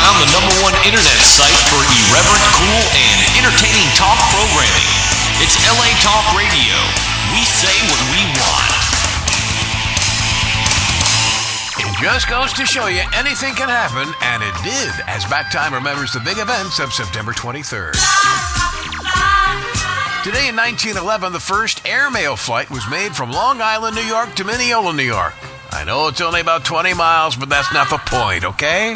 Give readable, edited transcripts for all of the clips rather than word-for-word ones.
found the #1 internet site for irreverent, cool, and entertaining talk programming. It's LA Talk Radio. We say what we want. It just goes to show you anything can happen, and it did, as Backtime remembers the big events of September 23rd. Today in 1911, the first airmail flight was made from Long Island, New York to Mineola, New York. I know it's only about 20 miles, but that's not the point, okay?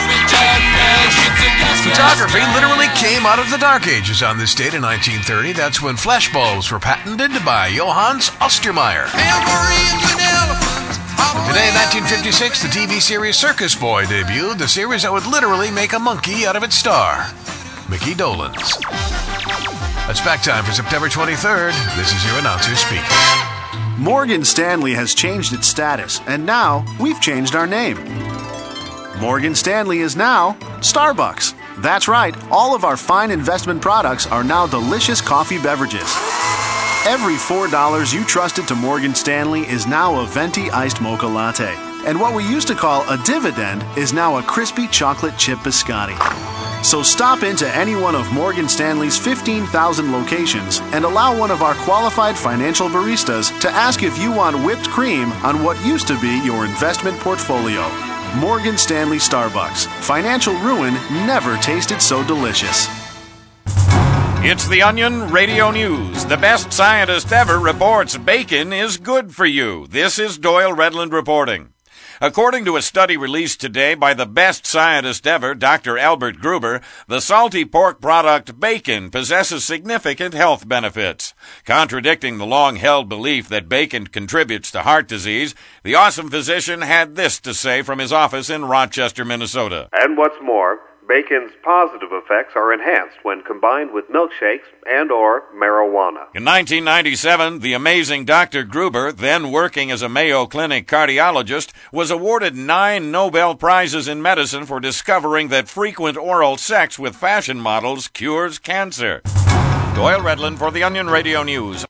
Photography literally came out of the Dark Ages on this date in 1930. That's when flashbulbs were patented by Johannes Ostermeyer. Today in 1956, the TV series Circus Boy debuted, the series that would literally make a monkey out of its star, Mickey Dolenz. That's Backtime for September 23rd. This is your announcer speaking. Morgan Stanley has changed its status, and now we've changed our name. Morgan Stanley is now Starbucks. That's right, all of our fine investment products are now delicious coffee beverages. Every $4 you trusted to Morgan Stanley is now a venti iced mocha latte. And what we used to call a dividend is now a crispy chocolate chip biscotti. So stop into any one of Morgan Stanley's 15,000 locations and allow one of our qualified financial baristas to ask if you want whipped cream on what used to be your investment portfolio. Morgan Stanley Starbucks. Financial ruin never tasted so delicious. It's the Onion Radio News. The best scientist ever reports bacon is good for you. This is Doyle Redland reporting. According to a study released today by the best scientist ever, Dr. Albert Gruber, the salty pork product bacon possesses significant health benefits. Contradicting the long-held belief that bacon contributes to heart disease, the awesome physician had this to say from his office in Rochester, Minnesota. And what's more, bacon's positive effects are enhanced when combined with milkshakes and or marijuana. In 1997, the amazing Dr. Gruber, then working as a Mayo Clinic cardiologist, was awarded 9 Nobel Prizes in medicine for discovering that frequent oral sex with fashion models cures cancer. Doyle Redland for the Onion Radio News.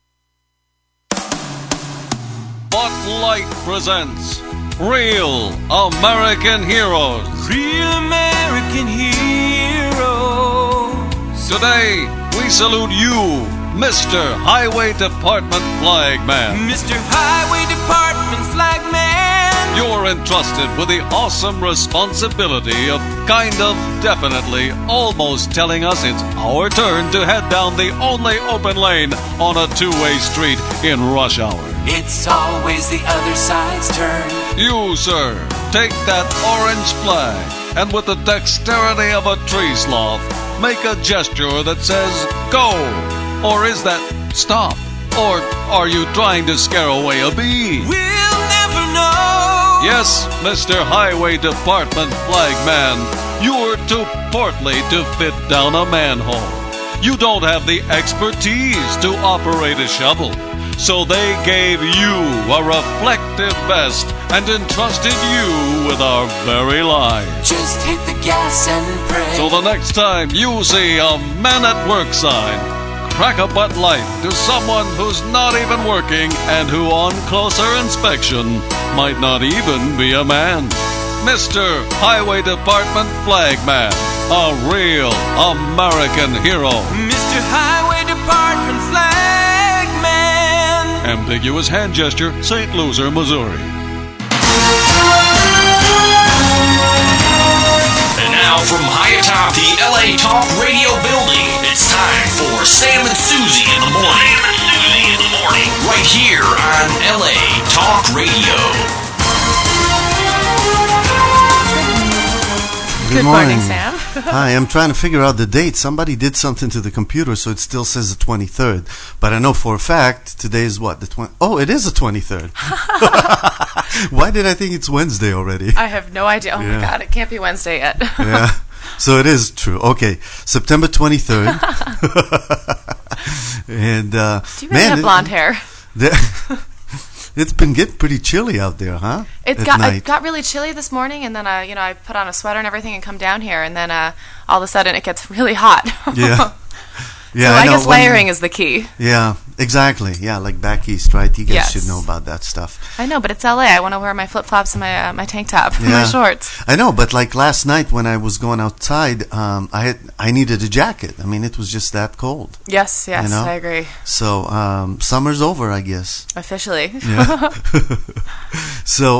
Bud Light presents Real American Heroes. Real American heroes. Today, we salute you, Mr. Highway Department Flagman. Mr. Highway Department Flagman. You're entrusted with the awesome responsibility of definitely, almost telling us it's our turn to head down the only open lane on a two-way street in rush hour. It's always the other side's turn. You, sir, take that orange flag and with the dexterity of a tree sloth, make a gesture that says, go. Or is that stop? Or are you trying to scare away a bee? We'll never know. Yes, Mr. Highway Department Flagman, you're too portly to fit down a manhole. You don't have the expertise to operate a shovel. So they gave you a reflective vest and entrusted you with our very lives. Just hit the gas and pray. So the next time you see a Man at Work sign, crack a Bud Light to someone who's not even working and who on closer inspection might not even be a man. Mr. Highway Department Flagman, a real American hero. Mr. Highway Department Flagman. Ambiguous hand gesture, St. Louis, Missouri. And now from high atop the LA Talk Radio building, it's time for Sam and Susie in the morning. Right here on LA Talk Radio. Good morning, Sam. Hi, I'm trying to figure out the date. Somebody did something to the computer, so it still says the 23rd. But I know for a fact today is what? Oh, it is the 23rd. Why did I think it's Wednesday already? I have no idea. Oh, my God, it can't be Wednesday yet. Yeah, so it is true. Okay, September 23rd. And, do you really have blonde hair? It's been getting pretty chilly out there, huh? It got really chilly this morning, and then I put on a sweater and everything and come down here, and then all of a sudden it gets really hot. Yeah. Yeah, so I guess layering is the key. Yeah, exactly. Yeah, like back east, right? You guys Yes. should know about that stuff. I know, but it's LA. I want to wear my flip-flops and my tank top and my shorts. I know, but like last night when I was going outside, I needed a jacket. I mean, it was just that cold. Yes, You know? I agree. So summer's over, I guess. Officially. Yeah. So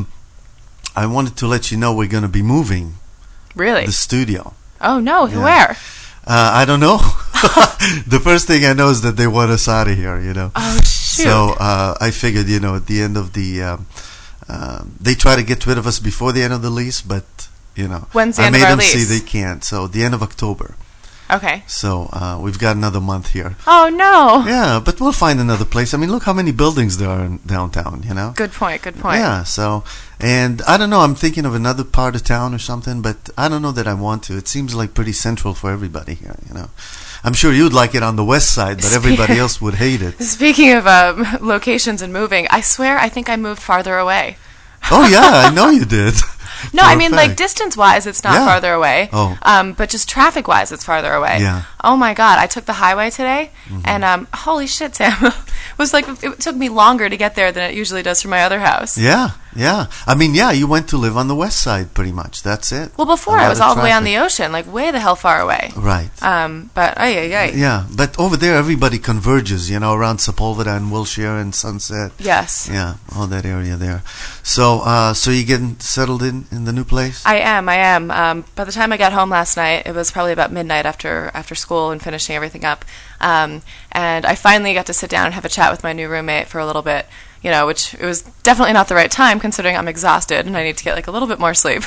I wanted to let you know we're going to be moving Really? the studio. Oh, no. Yeah. Where? I don't know. The first thing I know is that they want us out of here, you know. Oh, shoot. So I figured, you know, at the end of the... they try to get rid of us before the end of the lease, but, you know... When's the I end made of our them see lease? they can't. So the end of October. Okay. So we've got another month here. Oh, no. Yeah, but we'll find another place. I mean, look how many buildings there are in downtown, you know? Good point. Yeah, so... And I don't know, I'm thinking of another part of town or something, but I don't know that I want to. It seems like pretty central for everybody here, you know. I'm sure you'd like it on the west side, but everybody else would hate it. Speaking of locations and moving, I swear I think I moved farther away. Oh, yeah, I know you did. No, I mean, like, distance-wise, it's not farther away. Oh. But just traffic-wise, it's farther away. Yeah. Oh, my God. I took the highway today, and holy shit, Sam. It took me longer to get there than it usually does from my other house. Yeah. I mean, yeah, you went to live on the west side, pretty much. That's it. Well, before, I was all the way on the ocean, like, way the hell far away. Right. But, Yeah, but over there, everybody converges, you know, around Sepulveda and Wilshire and Sunset. Yes. Yeah, all that area there. So, so you getting settled in the new place? I am. By the time I got home last night, it was probably about midnight after school and finishing everything up. And I finally got to sit down and have a chat with my new roommate for a little bit, you know, which it was definitely not the right time considering I'm exhausted and I need to get like a little bit more sleep.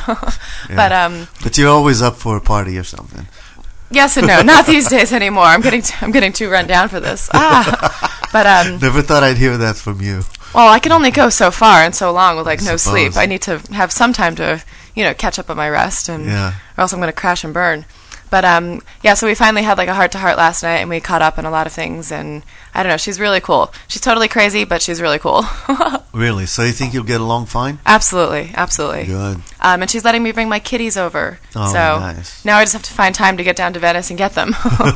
But you're always up for a party or something. Yes and no, not these days anymore. I'm getting too run down for this. But never thought I'd hear that from you. Well, I can only go so far and so long with like no sleep. I need to have some time to, you know, catch up on my rest, and or else I'm going to crash and burn. But so we finally had like a heart-to-heart last night, and we caught up on a lot of things, and I don't know, she's really cool. She's totally crazy, but she's really cool. Really? So you think you'll get along fine? Absolutely. Good. And she's letting me bring my kitties over. Oh, so nice. Now I just have to find time to get down to Venice and get them.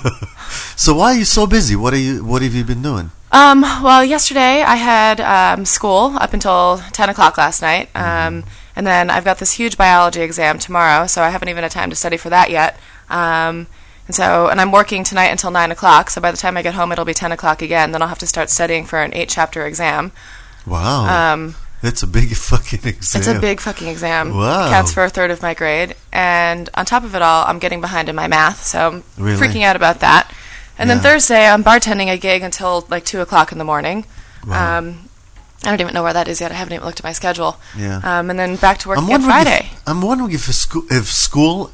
So why are you so busy? What have you been doing? Well, yesterday I had school up until 10 o'clock last night, and then I've got this huge biology exam tomorrow, so I haven't even had time to study for that yet. And I'm working tonight until 9 o'clock, so by the time I get home it'll be 10 o'clock again. Then I'll have to start studying for an 8-chapter exam. Wow. That's a big fucking exam. It's a big fucking exam. Wow. Counts for a third of my grade. And on top of it all, I'm getting behind in my math, so I'm freaking out about that. And then Thursday, I'm bartending a gig until like 2 o'clock in the morning. Wow. I don't even know where that is yet. I haven't even looked at my schedule. Yeah. And then back to work again Friday. I'm wondering if school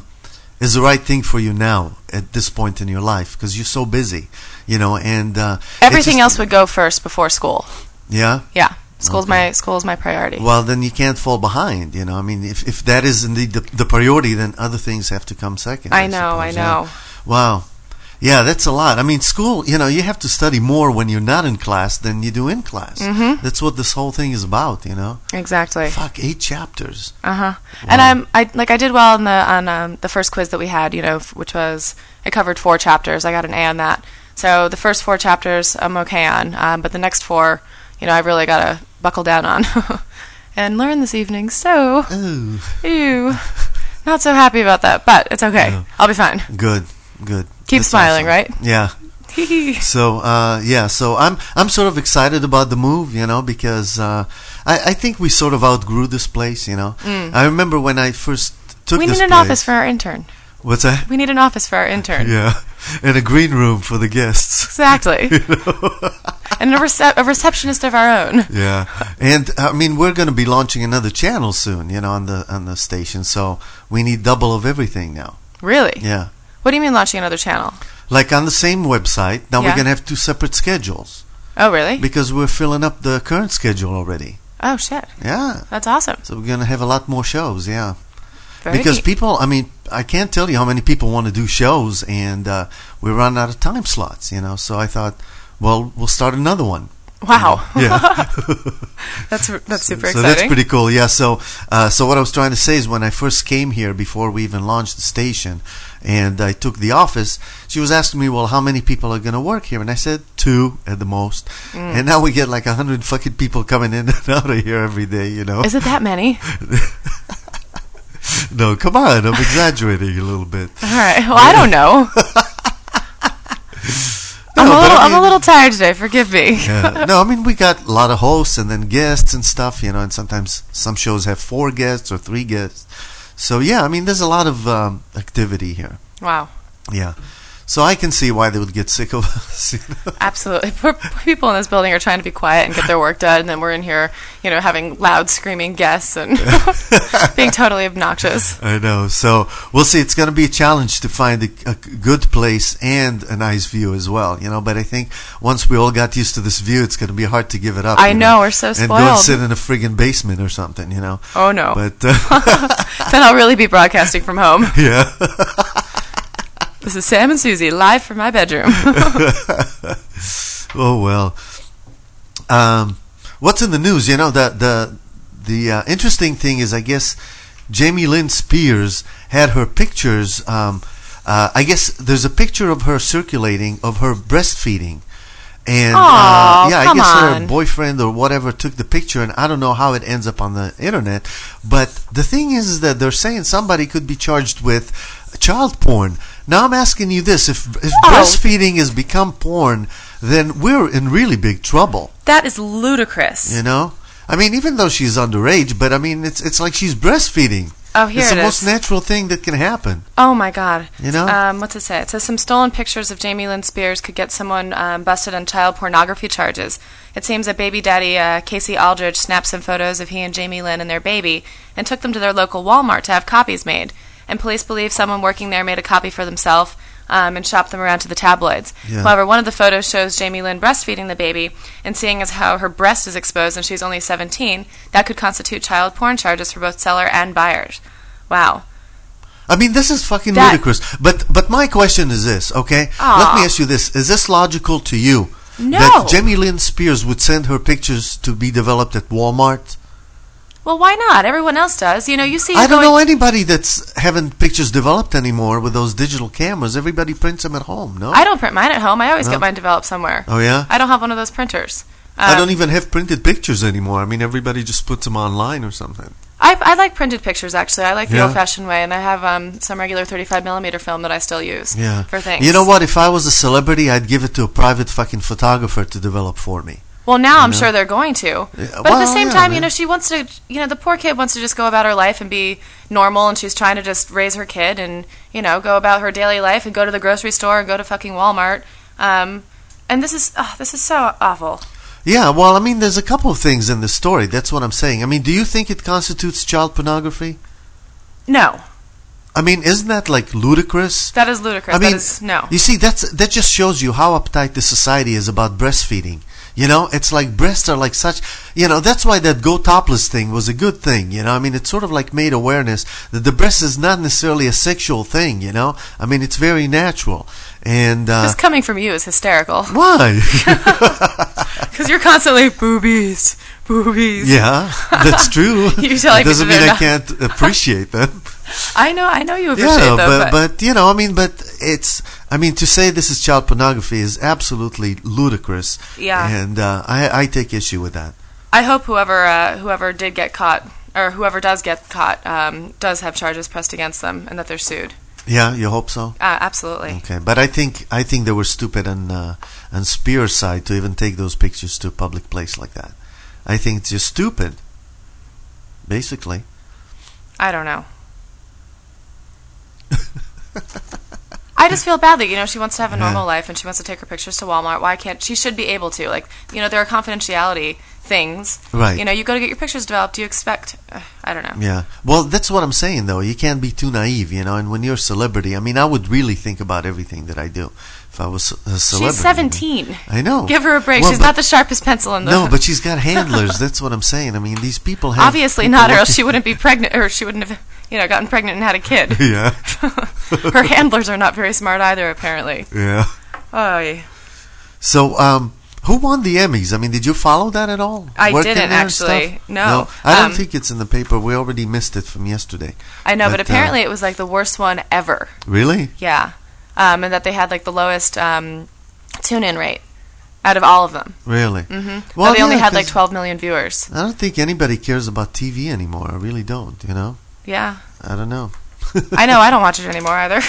is the right thing for you now at this point in your life, because you're so busy, you know, and everything else would go first before school. Yeah. Yeah. School is my priority. Well, then you can't fall behind, you know. I mean, if that is indeed the priority, then other things have to come second. I know. Yeah. Wow. Yeah, that's a lot. I mean, school, you know, you have to study more when you're not in class than you do in class. Mm-hmm. That's what this whole thing is about, you know. Exactly. Fuck, 8 chapters. Wow. And I did well on the first quiz that we had, you know, which was, it covered 4 chapters. I got an A on that. So the first 4 chapters I'm okay on, but the next 4, you know, I've really got to buckle down on and learn this evening. So, ew, not so happy about that, but it's okay. Yeah. I'll be fine. Good. Keep smiling, awesome. Right? Yeah. So so I'm sort of excited about the move, you know, because I think we sort of outgrew this place, you know. I remember when I first took this place. We need an office for our intern. What's that? We need an office for our intern. Yeah, and a green room for the guests. Exactly. You know? And a receptionist of our own. Yeah, and I mean we're going to be launching another channel soon, you know, on the station. So we need double of everything now. Really? Yeah. What do you mean launching another channel? Like on the same website. Now we're going to have 2 separate schedules. Oh, really? Because we're filling up the current schedule already. Oh, shit. Yeah. That's awesome. So we're going to have a lot more shows, yeah. Because people, I mean, I can't tell you how many people want to do shows, and we run out of time slots, you know. So I thought, well, we'll start another one. Wow. Yeah. That's super exciting. So that's pretty cool. Yeah. So what I was trying to say is when I first came here, before we even launched the station, and I took the office, she was asking me, well, how many people are going to work here? And I said 2 at the most. And now we get like 100 fucking people coming in and out of here every day, you know. Is it that many? No, come on. I'm exaggerating a little bit. All right. Well, I don't know. I'm a little tired today. Forgive me. No, I mean, we got a lot of hosts and then guests and stuff, you know, and sometimes some shows have 4 guests or 3 guests. So, yeah, I mean, there's a lot of activity here. Wow. Yeah. So I can see why they would get sick of us. You know? Absolutely. Poor people in this building are trying to be quiet and get their work done, and then we're in here, you know, having loud screaming guests and being totally obnoxious. I know. So we'll see. It's going to be a challenge to find a good place and a nice view as well, you know. But I think once we all got used to this view, it's going to be hard to give it up. I know. We're so spoiled. And go and sit in a friggin' basement or something, you know. Oh, no. But then I'll really be broadcasting from home. Yeah. This is Sam and Susie, live from my bedroom. Oh, well. What's in the news? You know, the interesting thing is, I guess, Jamie Lynn Spears had her pictures. I guess there's a picture of her circulating of her breastfeeding. And I guess her boyfriend or whatever took the picture, and I don't know how it ends up on the internet. But the thing is that they're saying somebody could be charged with child porn. Now I'm asking you this: if breastfeeding has become porn, then we're in really big trouble. That is ludicrous. You know, I mean, even though she's underage, but I mean, it's like she's breastfeeding. Oh, here it's it the is. most natural thing that can happen. Oh my God! You know, what's it say? It says some stolen pictures of Jamie Lynn Spears could get someone busted on child pornography charges. It seems that baby daddy Casey Aldridge snapped some photos of he and Jamie Lynn and their baby and took them to their local Walmart to have copies made. And police believe someone working there made a copy for themselves and shopped them around to the tabloids. Yeah. However, one of the photos shows Jamie Lynn breastfeeding the baby, and seeing as how her breast is exposed and she's only 17, that could constitute child porn charges for both seller and buyers. Wow. I mean, this is fucking ludicrous. But my question is this, okay? Let me ask you this. Is this logical to you? No. That Jamie Lynn Spears would send her pictures to be developed at Walmart? Well, why not? Everyone else does. You know, you see. I don't know anybody that's having pictures developed anymore with those digital cameras. Everybody prints them at home, no? I don't print mine at home. I always get mine developed somewhere. Oh, yeah? I don't have one of those printers. I don't even have printed pictures anymore. I mean, everybody just puts them online or something. I like printed pictures, actually. I like the old-fashioned way, and I have some regular 35mm film that I still use for things. You know what? If I was a celebrity, I'd give it to a private fucking photographer to develop for me. Well, now I'm sure they're going to. But at the same time, you know, she wants to, you know, the poor kid wants to just go about her life and be normal, and she's trying to just raise her kid and, you know, go about her daily life and go to the grocery store and go to fucking Walmart. And this is so awful. Yeah, well, I mean, there's a couple of things in this story. That's what I'm saying. I mean, do you think it constitutes child pornography? No. I mean, isn't that like ludicrous? That is ludicrous. I mean, that is, no. You see, that just shows you how uptight the society is about breastfeeding. You know, it's like breasts are like such, you know, that's why that go topless thing was a good thing, you know. I mean, it sort of like made awareness that the breast is not necessarily a sexual thing, you know. I mean, it's very natural. And this coming from you is hysterical. Why? Because you're constantly boobies. Yeah, that's true. It doesn't mean I can't appreciate them. I know you appreciate them. But you know, I mean, to say this is child pornography is absolutely ludicrous. Yeah. And I take issue with that. I hope whoever did get caught, or whoever does get caught, does have charges pressed against them, and that they're sued. Yeah, you hope so? Absolutely. Okay, but I think they were stupid on Spears' side to even take those pictures to a public place like that. I think it's just stupid, basically. I don't know. I just feel bad that, you know, she wants to have a normal life and she wants to take her pictures to Walmart. Why can't she? Should be able to. Like, you know, there are confidentiality things. Right. You know, you go to get your pictures developed. Do you expect? I don't know. Yeah. Well, that's what I'm saying, though. You can't be too naive, you know. And when you're a celebrity, I mean, I would really think about everything that I do. If I was a celebrity. She's 17. I know. Give her a break. Well, she's not the sharpest pencil in the... No, but she's got handlers. That's what I'm saying. I mean, these people have... Obviously not, or else she wouldn't be pregnant, or she wouldn't have, you know, gotten pregnant and had a kid. Yeah. Her handlers are not very smart either, apparently. Yeah. Oh, yeah. So, Who won the Emmys? I mean, did you follow that at all? I Work in didn't, there and actually. stuff? No. I don't think it's in the paper. We already missed it from yesterday. I know, but apparently it was like the worst one ever. Really? Yeah. And that they had like the lowest tune-in rate out of all of them. Really? Mm-hmm. Well, they only had like 12 million viewers. I don't think anybody cares about TV anymore. I really don't, you know? Yeah. I don't know. I know, I don't watch it anymore either.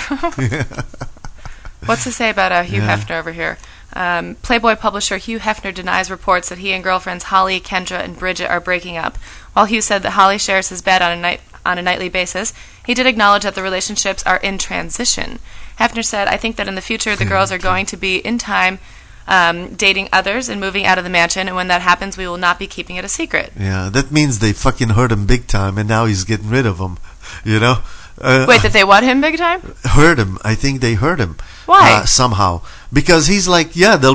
What's to say about Hugh Hefner over here? Playboy publisher Hugh Hefner denies reports that he and girlfriends Holly, Kendra, and Bridget are breaking up. While Hugh said that Holly shares his bed on a nightly basis, he did acknowledge that the relationships are in transition. Hefner said, "I think that in the future the girls are going to be, in time, dating others and moving out of the mansion, and when that happens, we will not be keeping it a secret." Yeah, that means they fucking hurt him big time, and now he's getting rid of them, you know? Wait, that they want him big time? Hurt him. I think they hurt him. Why? Somehow. Because he's like, yeah, they'll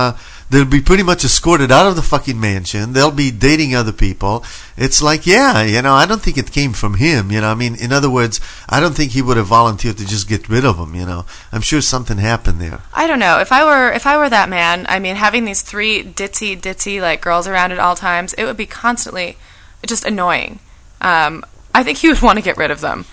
be pretty much escorted out of the fucking mansion. They'll be dating other people. It's like, yeah, you know, I don't think it came from him, you know. I mean, in other words, I don't think he would have volunteered to just get rid of him, you know. I'm sure something happened there. I don't know. If I were that man, I mean, having these 3 ditzy like girls around at all times, it would be constantly just annoying. I think he would want to get rid of them.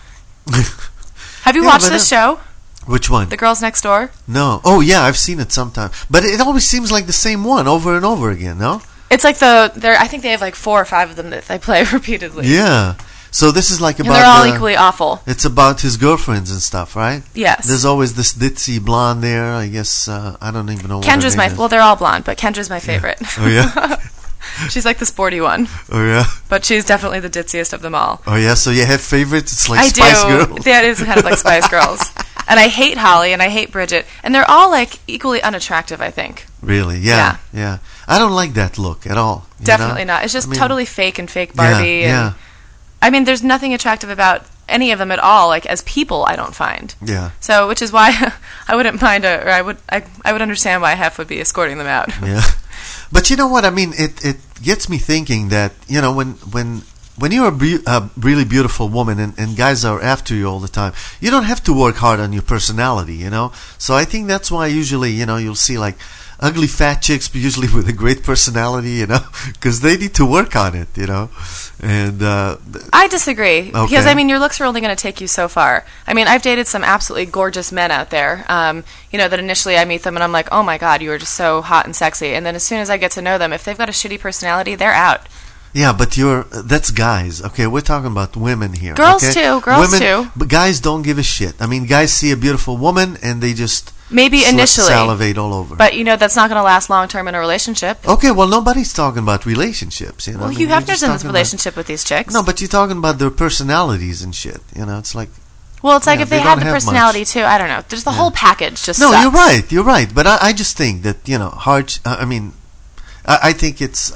Have you watched this show? Which one? The Girls Next Door? No. Oh, yeah, I've seen it sometime. But it always seems like the same one over and over again, no? It's like I think they have like 4 or 5 of them that they play repeatedly. Yeah. So this is like about... And they're all equally awful. It's about his girlfriends and stuff, right? Yes. There's always this ditzy blonde there, I guess. I don't even know what Kendra's her name is. Well, they're all blonde, but Kendra's my favorite. Yeah. Oh, yeah? She's like the sporty one. Oh, yeah? But she's definitely the ditziest of them all. Oh, yeah? So you have favorites? It's like I Spice do. Girls? That is kind of like Spice Girls. And I hate Holly and I hate Bridget. And they're all like equally unattractive, I think. Really? Yeah. I don't like that look at all. Definitely not. It's just totally fake and fake Barbie. Yeah. I mean, there's nothing attractive about any of them at all. Like as people, I don't find. Yeah. So, which is why I wouldn't mind, I would understand why Hef would be escorting them out. Yeah. But you know what? I mean, it gets me thinking that, you know, when you're a really beautiful woman and guys are after you all the time, you don't have to work hard on your personality, you know? So I think that's why usually, you know, you'll see like ugly fat chicks, but usually with a great personality, you know? Because they need to work on it, you know? And I disagree. Okay. Because, I mean, your looks are only going to take you so far. I mean, I've dated some absolutely gorgeous men out there, you know, that initially I meet them and I'm like, oh my God, you are just so hot and sexy. And then as soon as I get to know them, if they've got a shitty personality, they're out. Yeah, but that's guys. Okay, we're talking about women here. Girls okay? too. Girls women, too. But guys don't give a shit. I mean, guys see a beautiful woman and they just maybe initially salivate all over. But you know that's not going to last long term in a relationship. Okay, well nobody's talking about relationships. You know, well, Hugh Hefner's in this relationship with these chicks. No, but you're talking about their personalities and shit. You know, it's like. Well, it's like if they had the personality too. I don't know. There's the whole package. Just no, sucks. You're right. But I just think that hard. I mean, I think it's.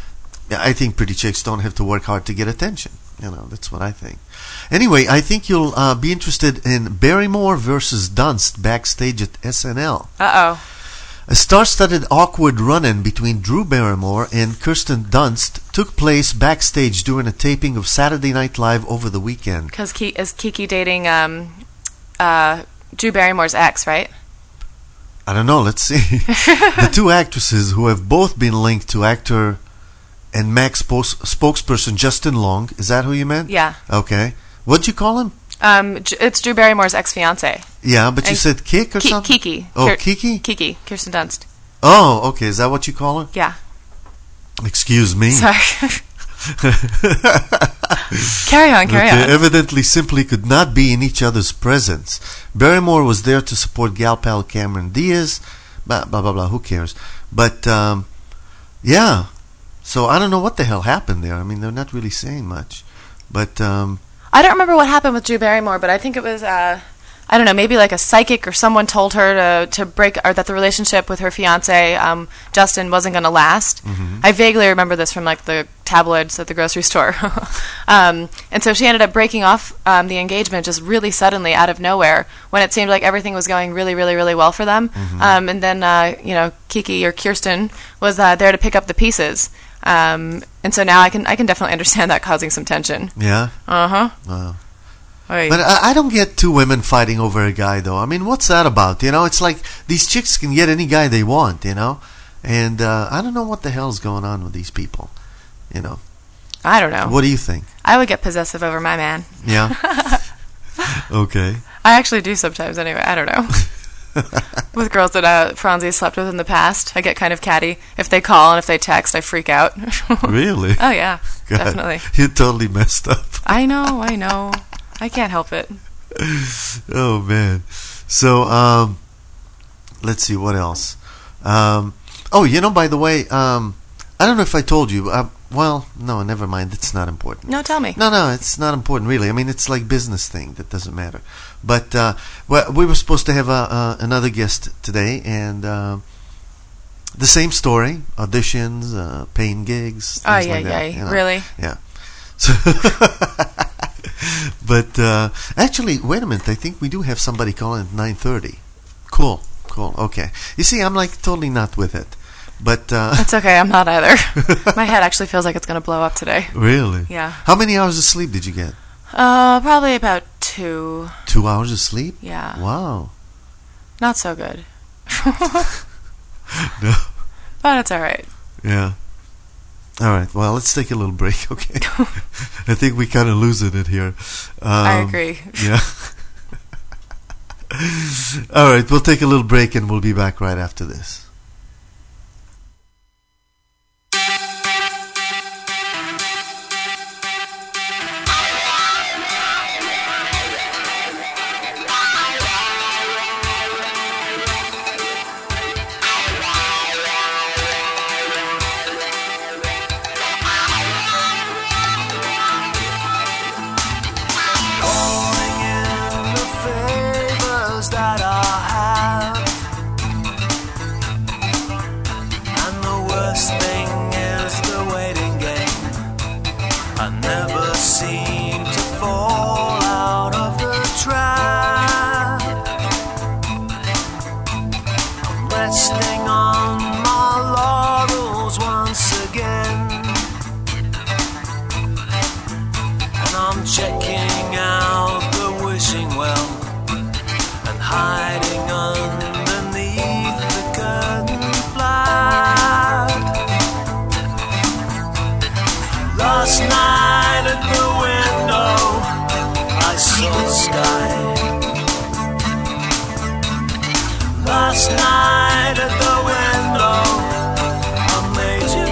I think pretty chicks don't have to work hard to get attention. You know, that's what I think. Anyway, I think you'll be interested in Barrymore versus Dunst backstage at SNL. Uh-oh. A star-studded awkward run-in between Drew Barrymore and Kirsten Dunst took place backstage during a taping of Saturday Night Live over the weekend. Because is Kiki dating Drew Barrymore's ex, right? I don't know. Let's see. The two actresses, who have both been linked to actor and Mac spokesperson Justin Long. Is that who you meant? Yeah. Okay. What'd you call him? It's Drew Barrymore's ex-fiance. Yeah, but you said Kik or something? Kiki. Oh, Kiki? Kiki. Kirsten Dunst. Oh, okay. Is that what you call her? Yeah. Excuse me. Sorry. Carry on. Evidently simply could not be in each other's presence. Barrymore was there to support gal pal Cameron Diaz. Blah, blah, blah, blah. Who cares? But, yeah. So I don't know what the hell happened there. I mean, they're not really saying much. But I don't remember what happened with Drew Barrymore, but I think it was I don't know, maybe like a psychic or someone told her to break, or that the relationship with her fiance Justin wasn't going to last. Mm-hmm. I vaguely remember this from like the tabloids at the grocery store. And so she ended up breaking off the engagement just really suddenly out of nowhere when it seemed like everything was going really, really, really well for them. Mm-hmm. And then Kiki or Kirsten was there to pick up the pieces. And so now I can definitely understand that causing some tension. Yeah. Uh-huh. Wow. But I don't get two women fighting over a guy, though. I mean, what's that about? You know, it's like these chicks can get any guy they want, you know? And I don't know what the hell's going on with these people. You know. I don't know. What do you think? I would get possessive over my man. Yeah. Okay. I actually do sometimes anyway. I don't know. With girls that Franzi slept with in the past, I get kind of catty. If they call and if they text, I freak out. Really? Oh, yeah. God, definitely. You're totally messed up. I know. I can't help it. Oh, man. So, let's see, what else? Oh, you know, by the way, I don't know if I told you. Well, no, never mind. It's not important. No, tell me. No, it's not important, really. I mean, it's like business thing. That doesn't matter. But well, we were supposed to have another guest today, and the same story: auditions, paying gigs, things like that. You know? Really? Yeah. So, but actually, wait a minute. I think we do have somebody calling at 9:30. Cool. Okay. You see, I'm like totally not with it. But it's okay. I'm not either. My head actually feels like it's going to blow up today. Really? Yeah. How many hours of sleep did you get? Probably about 2. 2 hours of sleep? Yeah. Wow. Not so good. No. But it's all right. Yeah. All right. Well, let's take a little break, okay? I think we kind of losing it here. I agree. Yeah. All right. We'll take a little break and we'll be back right after this. Last night at the window, I made you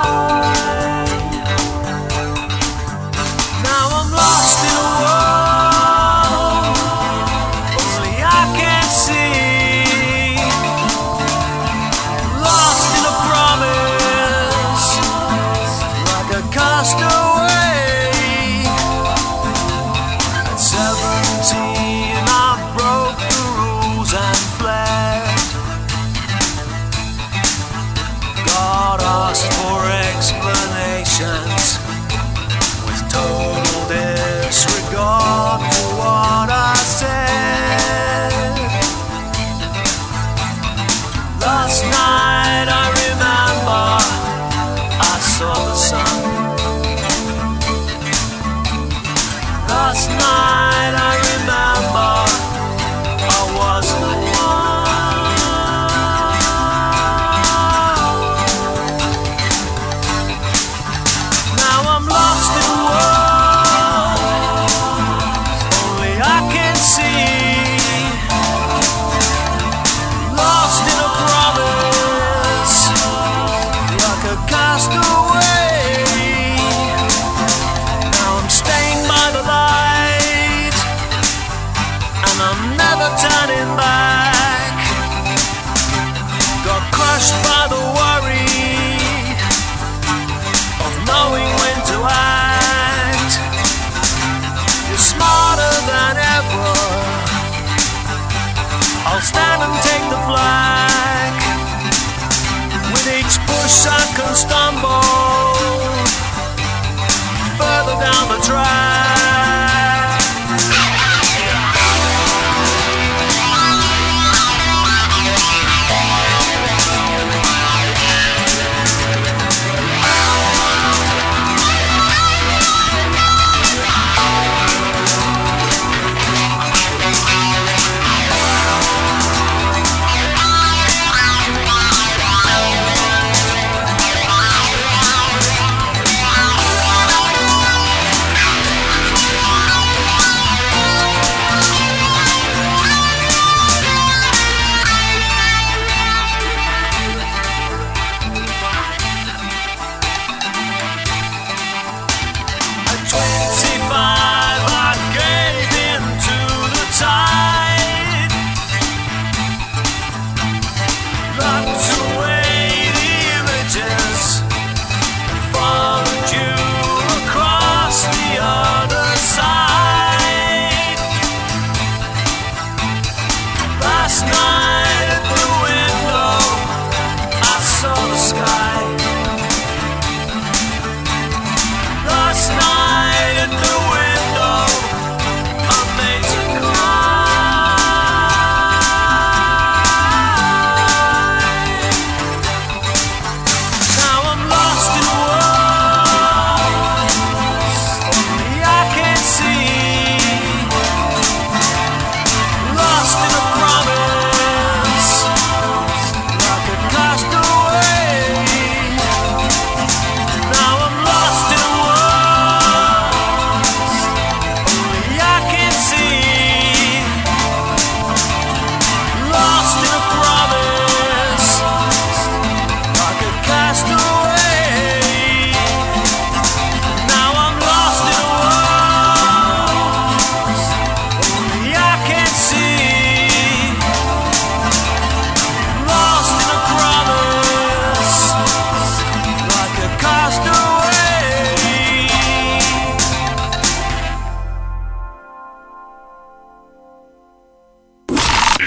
cry. Now I'm lost in a world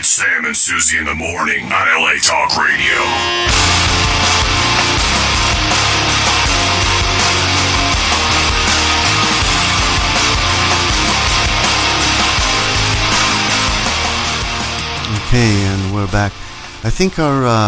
It's Sam and Susie in the morning on LA Talk Radio. Okay, and we're back. I think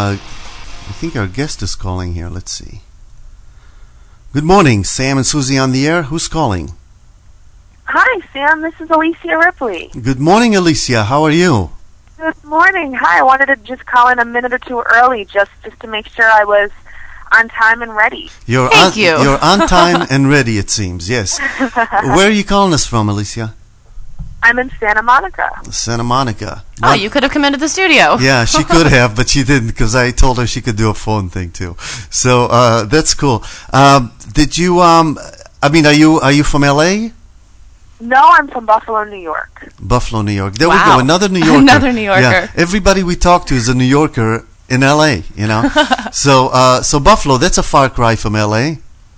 our guest is calling here. Let's see. Good morning, Sam and Susie on the air. Who's calling? Hi, Sam. This is Alicia Ripley. Good morning, Alicia. How are you? Good morning. Hi. I wanted to just call in a minute or two early just to make sure I was on time and ready. You're on time and ready, it seems. Yes. Where are you calling us from, Alicia? I'm in Santa Monica. Santa Monica. Oh, you could have come into the studio. Yeah, she could have, but she didn't because I told her she could do a phone thing too. So that's cool. Did you? Are you from LA? No, I'm from Buffalo, New York. Buffalo, New York. There Wow. we go. Another New Yorker. Another New Yorker. Yeah. Everybody we talk to is a New Yorker in LA. You know. So Buffalo. That's a far cry from LA.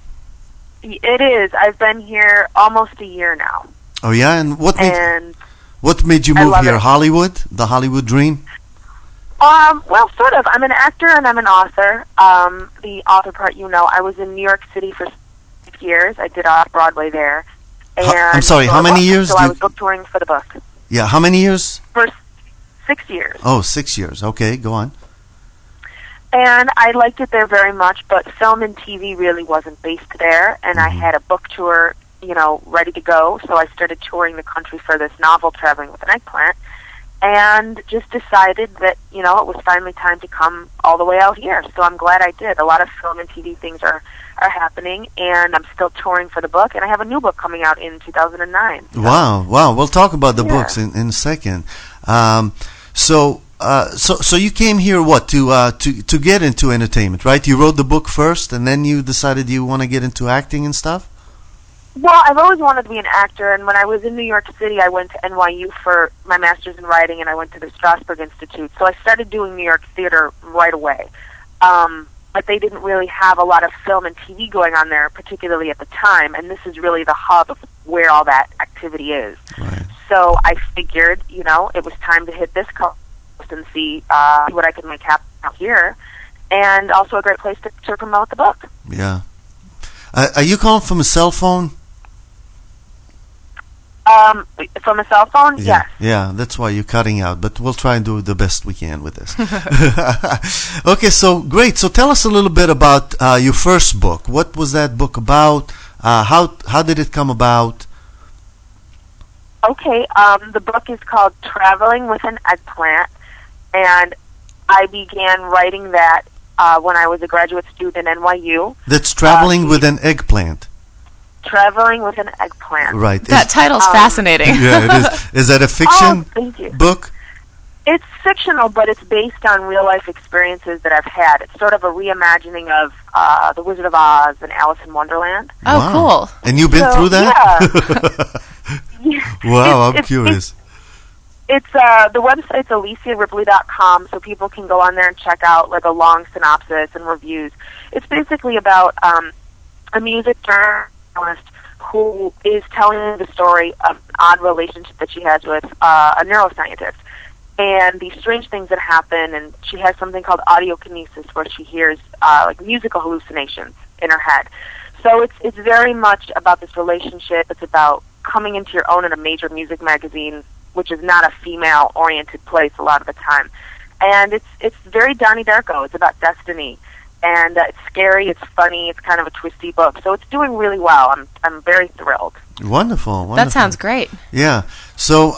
It is. I've been here almost a year now. Oh yeah, and what made you move here? Hollywood, the Hollywood dream. Well, sort of. I'm an actor and I'm an author. The author part, I was in New York City for 6 years. I did off-Broadway there. And I'm sorry, how many years? So I was book touring for the book. Yeah, how many years? For 6 years. Oh, 6 years. Okay, go on. And I liked it there very much, but film and TV really wasn't based there. And I had a book tour, ready to go. So I started touring the country for this novel, Traveling with an Eggplant, and just decided that, it was finally time to come all the way out here. So I'm glad I did. A lot of film and TV things are happening, and I'm still touring for the book, and I have a new book coming out in 2009. So. Wow. We'll talk about the books in a second. So you came here to get into entertainment, right? You wrote the book first, and then you decided you want to get into acting and stuff? Well, I've always wanted to be an actor, and when I was in New York City, I went to NYU for my master's in writing, and I went to the Strasberg Institute. So I started doing New York theater right away. But they didn't really have a lot of film and TV going on there, particularly at the time, and this is really the hub of where all that activity is. Right. So I figured, it was time to hit this coast and see what I could make happen out here, and also a great place to promote the book. Yeah. Are you calling from a cell phone? From a cell phone? Yeah. Yes. Yeah, that's why you're cutting out, but we'll try and do the best we can with this. Okay, so great. So tell us a little bit about your first book. What was that book about? How did it come about? Okay, the book is called Traveling with an Eggplant, and I began writing that when I was a graduate student at NYU. That's Traveling with an Eggplant. Traveling with an Eggplant. Right. That title's fascinating. Yeah, it is. Is that a fiction book? It's fictional, but it's based on real-life experiences that I've had. It's sort of a reimagining of The Wizard of Oz and Alice in Wonderland. Oh, wow. Cool. And you've been through that? Yeah. Wow, I'm curious. It's the website's AliciaRipley.com, so people can go on there and check out a long synopsis and reviews. It's basically about a music journalist who is telling the story of an odd relationship that she has with a neuroscientist, and these strange things that happen. And she has something called audiokinesis, where she hears musical hallucinations in her head. So it's very much about this relationship. It's about coming into your own in a major music magazine, which is not a female-oriented place a lot of the time. And it's very Donnie Darko. It's about destiny. And it's scary, it's funny, it's kind of a twisty book. So it's doing really well. I'm very thrilled. Wonderful. That sounds great. Yeah. So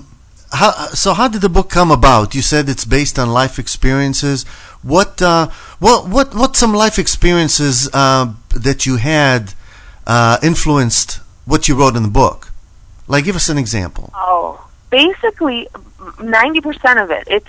how did the book come about? You said it's based on life experiences. What some life experiences that you had influenced what you wrote in the book? Like, give us an example. Oh, basically 90% of it. It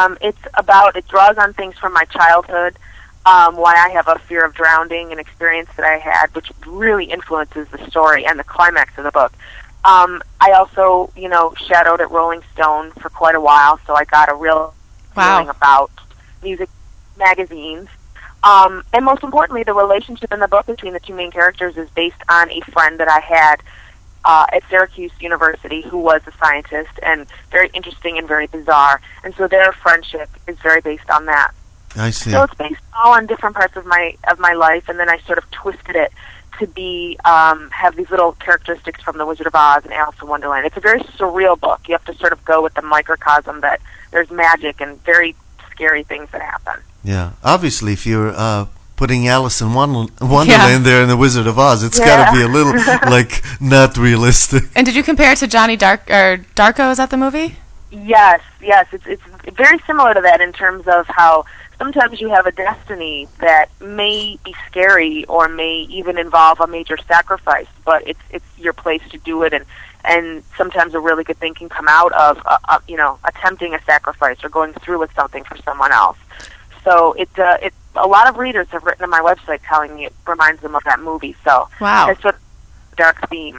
draws on things from my childhood. Why I have a fear of drowning, an experience that I had, which really influences the story and the climax of the book. I also, shadowed at Rolling Stone for quite a while, so I got a real feeling about music magazines. And most importantly, the relationship in the book between the two main characters is based on a friend that I had at Syracuse University who was a scientist, and very interesting and very bizarre. And so their friendship is very based on that. I see. So it's based all on different parts of my life, and then I sort of twisted it to be have these little characteristics from The Wizard of Oz and Alice in Wonderland. It's a very surreal book. You have to sort of go with the microcosm that there's magic and very scary things that happen. Yeah, obviously, if you're putting Alice in Wonderland there in The Wizard of Oz, it's got to be a little like not realistic. And did you compare it to Johnny Darko? Is that the movie? Yes. It's very similar to that in terms of how sometimes you have a destiny that may be scary or may even involve a major sacrifice, but it's your place to do it, and sometimes a really good thing can come out of attempting a sacrifice or going through with something for someone else. So it's a lot of readers have written on my website telling me it reminds them of that movie. So wow, it's sort of a dark theme.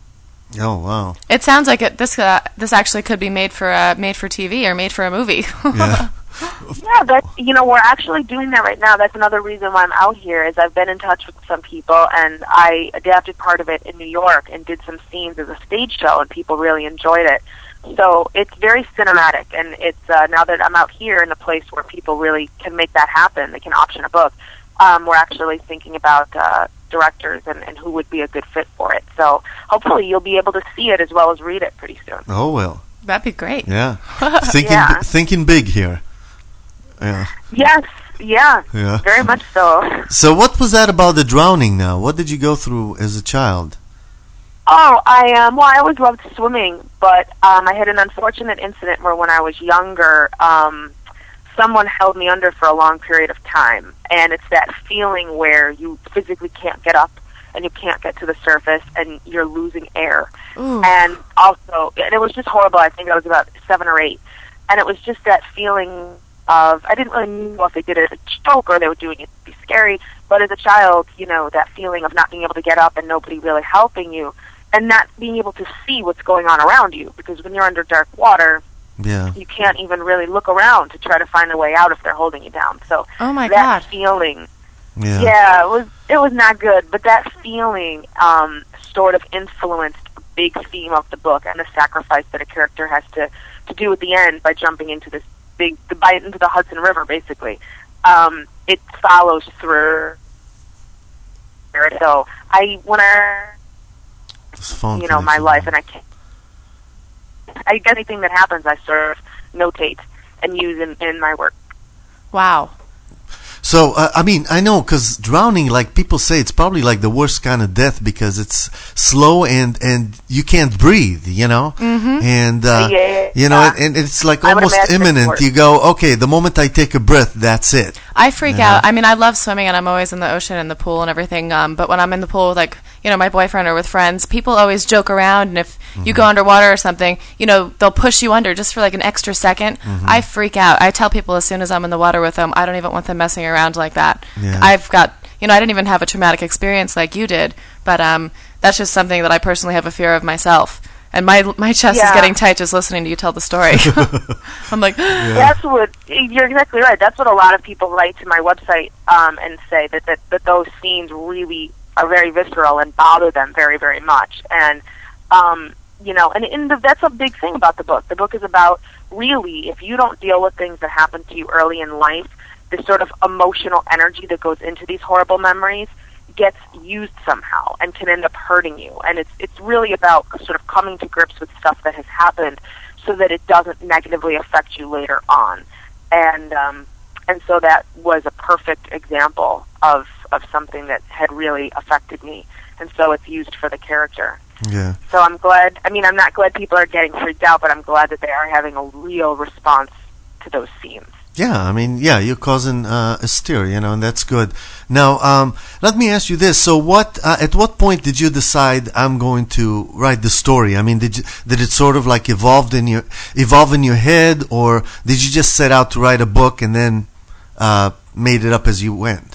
Oh wow! It sounds like this actually could be made for TV or made for a movie. Yeah. Yeah, we're actually doing that right now. That's another reason why I'm out here, is I've been in touch with some people, and I adapted part of it in New York and did some scenes as a stage show, and people really enjoyed it. So it's very cinematic, and it's now that I'm out here in a place where people really can make that happen, they can option a book, we're actually thinking about directors and who would be a good fit for it. So hopefully you'll be able to see it as well as read it pretty soon. Oh, well. That'd be great. Yeah. Thinking big here. Yeah. Yes, yeah, very much so. So what was that about the drowning now? What did you go through as a child? Oh, I always loved swimming, but I had an unfortunate incident where when I was younger, someone held me under for a long period of time, and it's that feeling where you physically can't get up and you can't get to the surface and you're losing air. Ooh. And it was just horrible. I think I was about 7 or 8, and it was just that feeling of, I didn't really know if they did it as a joke or they were doing it to be scary, but as a child, that feeling of not being able to get up and nobody really helping you, and not being able to see what's going on around you, because when you're under dark water, you can't even really look around to try to find a way out if they're holding you down. So that feeling, it was not good, but that feeling sort of influenced a big theme of the book and the sacrifice that a character has to do at the end by jumping into this into the Hudson River, basically. It follows through. So my life, and I guess anything that happens, I sort of notate and use in my work. Wow. So, I know, because drowning, like people say, it's probably like the worst kind of death because it's slow and you can't breathe, Mm-hmm. And, and it's like almost imminent. You go, okay, the moment I take a breath, that's it. I freak out. I mean, I love swimming, and I'm always in the ocean and the pool and everything, but when I'm in the pool with, my boyfriend or with friends, people always joke around, and if you go underwater or something, they'll push you under just for like an extra second. Mm-hmm. I freak out. I tell people as soon as I'm in the water with them, I don't even want them messing around like that. Yeah. I've got, I didn't even have a traumatic experience like you did, but that's just something that I personally have a fear of myself. And my chest is getting tight just listening to you tell the story. I'm like, That's what, you're exactly right. That's what a lot of people write to my website and say that those scenes really are very visceral and bother them very, very much. And, that's a big thing about the book. The book is about, really, if you don't deal with things that happen to you early in life, this sort of emotional energy that goes into these horrible memories gets used somehow and can end up hurting you. And it's really about sort of coming to grips with stuff that has happened so that it doesn't negatively affect you later on. And so that was a perfect example of something that had really affected me. And so it's used for the character. Yeah. So I'm glad, I'm not glad people are getting freaked out, but I'm glad that they are having a real response to those scenes. Yeah, you're causing a stir, and that's good. Now, let me ask you this. So at what point did you decide I'm going to write the story? Did it sort of like evolve in your head, or did you just set out to write a book and then made it up as you went?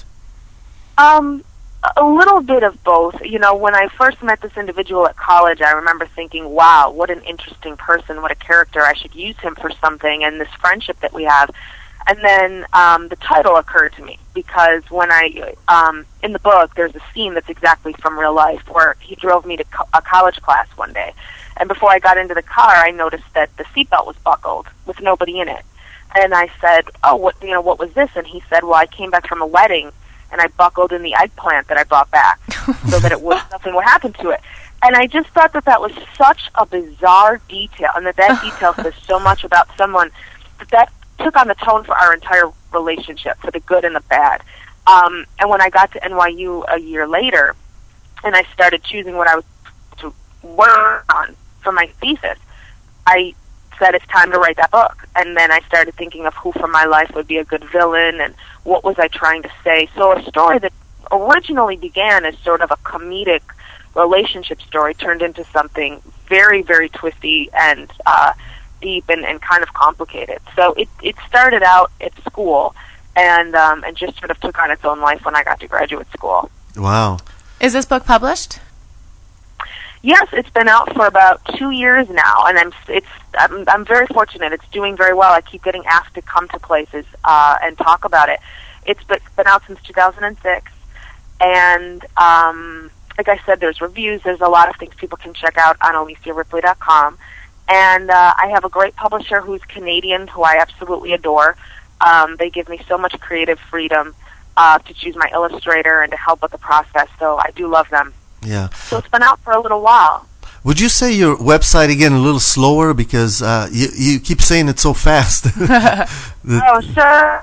A little bit of both. When I first met this individual at college, I remember thinking, wow, what an interesting person, what a character. I should use him for something, and this friendship that we have. And then the title occurred to me because when in the book, there's a scene that's exactly from real life where he drove me to a college class one day. And before I got into the car, I noticed that the seatbelt was buckled with nobody in it. And I said, "Oh, what was this?" And he said, "Well, I came back from a wedding, and I buckled in the eggplant that I brought back so that nothing would happen to it." And I just thought that was such a bizarre detail, and that detail says so much about someone that took on the tone for our entire relationship, for the good and the bad. And when I got to NYU a year later, and I started choosing what I was to work on for my thesis, I said it's time to write that book. And then I started thinking of who from my life would be a good villain, and what was I trying to say. So a story that originally began as sort of a comedic relationship story turned into something very, very twisty and deep and kind of complicated. So it started out at school and just sort of took on its own life when I got to graduate school. Wow. Is this book published? Yes, it's been out for about 2 years now, and I'm very fortunate. It's doing very well. I keep getting asked to come to places and talk about it. It's been out since 2006, and like I said, there's reviews. There's a lot of things people can check out on AliciaRipley.com. And I have a great publisher who's Canadian, who I absolutely adore. They give me so much creative freedom to choose my illustrator and to help with the process, so I do love them. Yeah. So it's been out for a little while. Would you say your website again a little slower, because you keep saying it so fast? Oh, sure.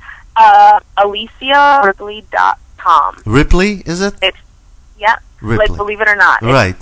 AliciaRipley.com. Ripley, is it? Yeah. Ripley. Like, believe it or not. Right.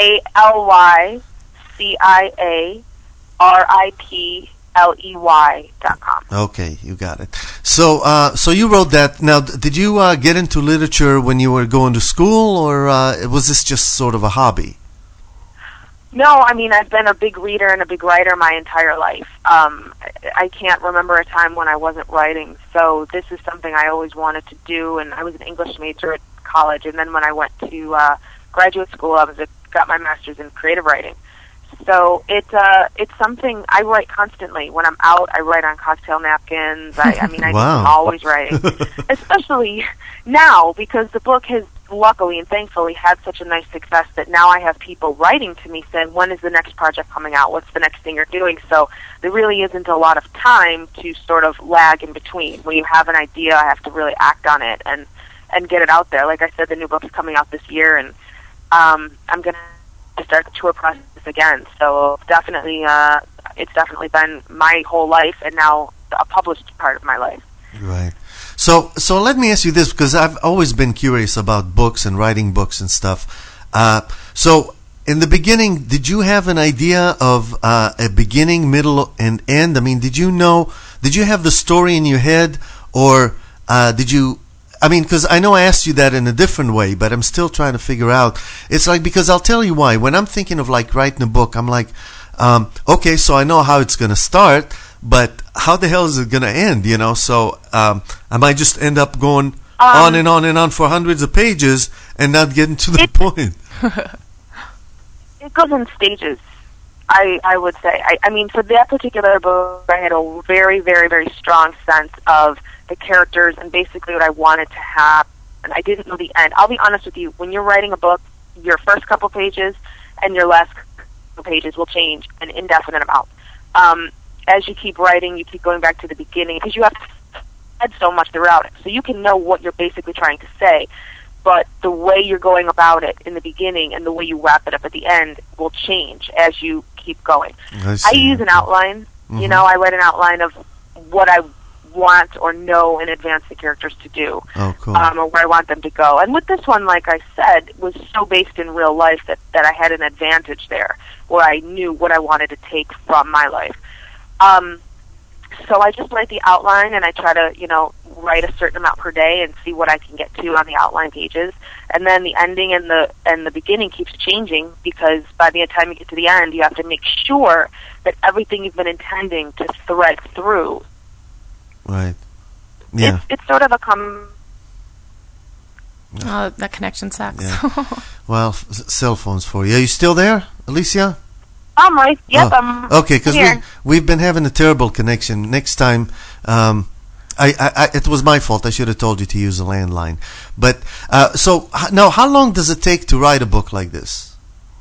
ALYCIARIPLEY.com. Okay, you got it. So you wrote that. Now, did you get into literature when you were going to school, or was this just sort of a hobby? No, I mean, I've been a big reader and a big writer my entire life. I can't remember a time when I wasn't writing, so this is something I always wanted to do, and I was an English major at college, and then when I went to graduate school, I got my master's in creative writing. So it's something I write constantly. When I'm out, I write on cocktail napkins. I'm Wow. always writing, especially now, because the book has luckily and thankfully had such a nice success that now I have people writing to me saying, when is the next project coming out? What's the next thing you're doing? So there really isn't a lot of time to sort of lag in between. When you have an idea, I have to really act on it and get it out there. Like I said, the new book is coming out this year, and I'm going to start the tour process again. So definitely, it's definitely been my whole life, and now a published part of my life. Right. So let me ask you this, because I've always been curious about books and writing books and stuff. So in the beginning, did you have an idea of a beginning, middle, and end? I mean, did you have the story in your head, or did you? I mean, because I know I asked you that in a different way, but I'm still trying to figure out. It's like, because I'll tell you why. When I'm thinking of like writing a book, I'm like, okay, so I know how it's going to start, but how the hell is it going to end? You know, so I might just end up going on and on and on for hundreds of pages and not getting to the point. It goes in stages, I would say. I mean, for that particular book, I had a very, very, very strong sense of the characters and basically what I wanted to have, and I didn't know the end. I'll be honest with you, when you're writing a book, your first couple pages and your last couple pages will change an indefinite amount. As you keep writing, you keep going back to the beginning, because you have to add so much throughout it. So you can know what you're basically trying to say, but the way you're going about it in the beginning and the way you wrap it up at the end will change as you keep going. I use an outline. Mm-hmm. You know, I write an outline of what I want or know in advance the characters to do, or where I want them to go. And with this one, like I said, was so based in real life that I had an advantage there, where I knew what I wanted to take from my life. So I just write the outline, and I try to, write a certain amount per day and see what I can get to on the outline pages. And then the ending and the beginning keeps changing, because by the time you get to the end, you have to make sure that everything you've been intending to thread through. Right. Yeah. It's sort of a Oh, that connection sucks. Yeah. Well, cell phones for you. Are you still there, Alicia? I'm right. Yep, Oh, I'm okay, because here. we've been having a terrible connection. Next time, it was my fault. I should have told you to use a landline. But so now, how long does it take to write a book like this?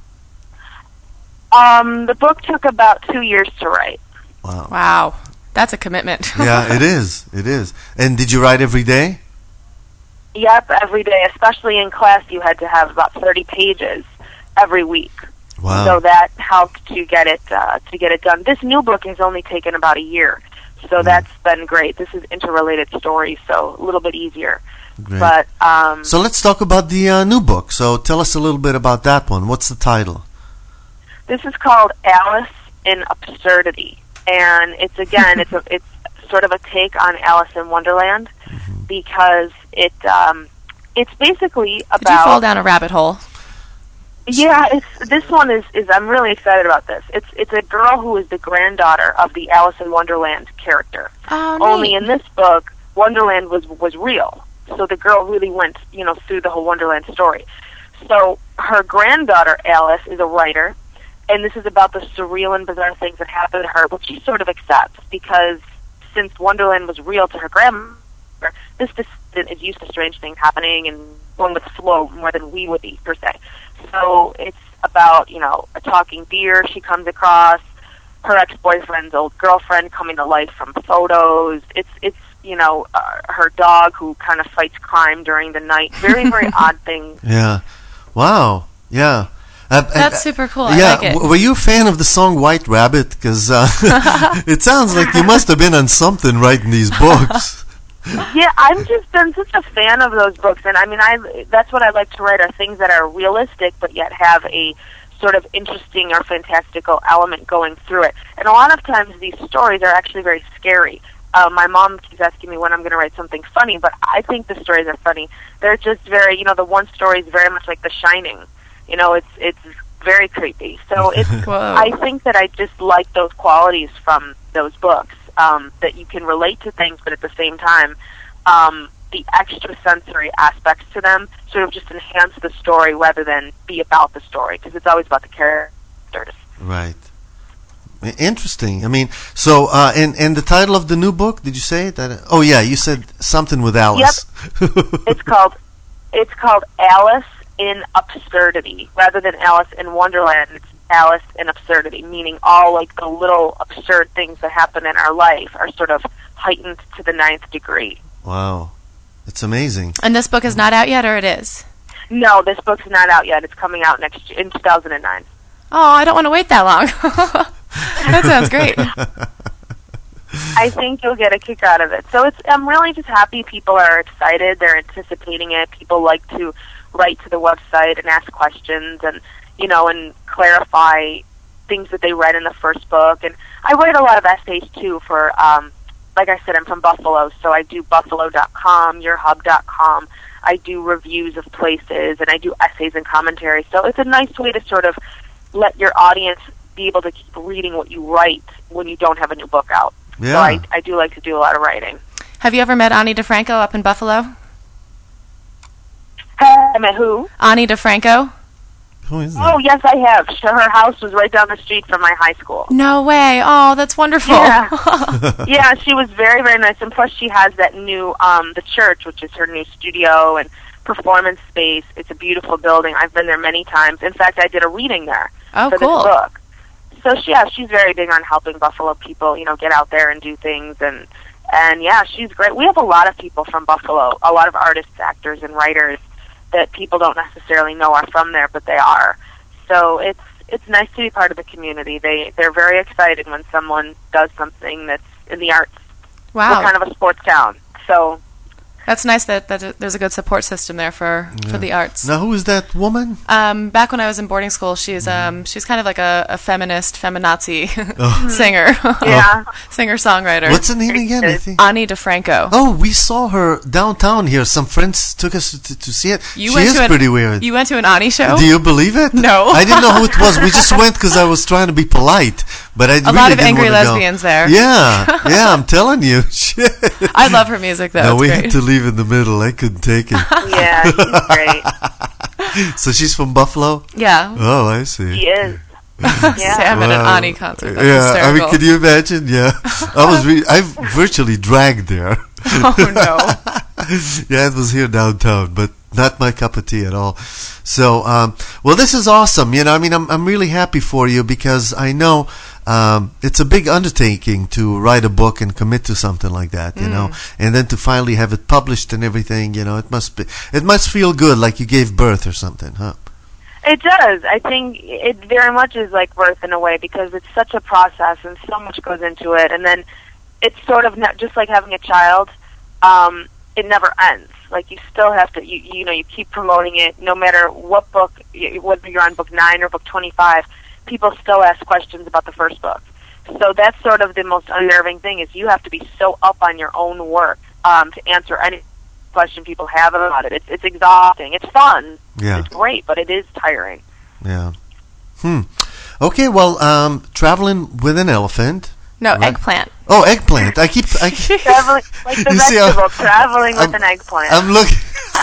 The book took about 2 years to write. Wow. Wow. That's a commitment. Yeah, it is. It is. And did you write every day? Yep, every day. Especially in class, you had to have about 30 pages every week. Wow. So that helped to get it done. This new book has only taken about a year, so that's been great. This is interrelated stories, so a little bit easier. Great. But So let's talk about the new book. So tell us a little bit about that one. What's the title? this is called Alice in Absurdity, and it's sort of a take on Alice in Wonderland, because it's basically about. Did you fall down a rabbit hole? Yeah, this one is I'm really excited about this. It's a girl who is the granddaughter of the Alice in Wonderland character. Oh, Only neat. in this book, Wonderland was real. So the girl really went, through the whole Wonderland story. So her granddaughter Alice is a writer, and this is about the surreal and bizarre things that happen to her, which she sort of accepts, because since Wonderland was real to her grandmother, this descendant is used to strange things happening and going with the flow more than we would be, per se. So it's about, a talking deer she comes across, her ex-boyfriend's old girlfriend coming to life from photos. It's her dog who kind of fights crime during the night. Very, very odd thing. Yeah. Wow. Yeah. That's super cool. I Yeah. like it. Were you a fan of the song White Rabbit? Because it sounds like you must have been on something writing these books. Yeah, I've just been such a fan of those books, and that's what I like to write, are things that are realistic but yet have a sort of interesting or fantastical element going through it. And a lot of times these stories are actually very scary. My mom keeps asking me when I'm going to write something funny, but I think the stories are funny. They're just very, the one story is very much like The Shining. It's very creepy. So I think that I just like those qualities from those books, that you can relate to things, but at the same time, the extrasensory aspects to them sort of just enhance the story rather than be about the story, because it's always about the characters. Right. Interesting. So, and the title of the new book, did you say that? Oh, yeah, you said something with Alice. Yep. It's called Alice in Absurdity. Rather than Alice in Wonderland, it's Alice in Absurdity, meaning all like the little absurd things that happen in our life are sort of heightened to the 9th degree. Wow. It's amazing. And this book is not out yet, or it is? No, this book's not out yet. It's coming out in 2009. Oh, I don't want to wait that long. That sounds great. I think you'll get a kick out of it. So I'm really just happy people are excited. They're anticipating it. People like to write to the website and ask questions and, and clarify things that they read in the first book. And I write a lot of essays, too, for, like I said, I'm from Buffalo, so I do Buffalo.com, YourHub.com. I do reviews of places, and I do essays and commentary. So it's a nice way to sort of let your audience be able to keep reading what you write when you don't have a new book out. Yeah. So I do like to do a lot of writing. Have you ever met Ani DeFranco up in Buffalo? I met who? Ani DeFranco? Who is that? Oh, yes, I have. Her house was right down the street from my high school. No way. Oh, that's wonderful. Yeah. Yeah, she was very, very nice. And plus she has that new, the church, which is her new studio and performance space. It's a beautiful building. I've been there many times. In fact, I did a reading there for cool. this book. So, she's very big on helping Buffalo people, get out there and do things. And yeah, she's great. We have a lot of people from Buffalo, a lot of artists, actors, and writers that people don't necessarily know are from there, but they are. So it's nice to be part of the community. They're very excited when someone does something that's in the arts. Wow. We're kind of a sports town, so that's nice that there's a good support system there for the arts. Now, who is that woman? Back when I was in boarding school, she's kind of like a feminist, feminazi singer. Yeah. Singer-songwriter. What's her name again? I think. Ani DeFranco. Oh, we saw her downtown here. Some friends took us to see it. She is pretty weird. You went to an Ani show? Do you believe it? No. I didn't know who it was. We just went because I was trying to be polite. But I a lot of angry lesbians there. Yeah, I'm telling you. Shit. I love her music, though. No, it's we great. had to leave in the middle. I couldn't take it. Yeah, she's great. So she's from Buffalo? Yeah. Oh, I see. She is. Sam at an Ani concert. That's yeah, hysterical. I mean, can you imagine? Yeah, I virtually dragged there. Oh no. Yeah, it was here downtown, but not my cup of tea at all. So, well, this is awesome. You know, I mean, I'm really happy for you because I know it's a big undertaking to write a book and commit to something like that. You know, and then to finally have it published and everything. You know, it must feel good, like you gave birth or something, huh? It does. I think it very much is like birth in a way because it's such a process and so much goes into it, and then it's sort of not just like having a child. It never ends. Like you still have to, you know, you keep promoting it no matter what book, whether you're on book 9 or book 25. People still ask questions about the first book. So that's sort of the most unnerving thing is you have to be so up on your own work to answer any question people have about it. It's exhausting. It's fun. Yeah. It's great, but it is tiring. Yeah. Okay, well, traveling with an elephant. No, right? eggplant. Oh, eggplant. I keep traveling like the vegetable, traveling with an eggplant. I'm looking.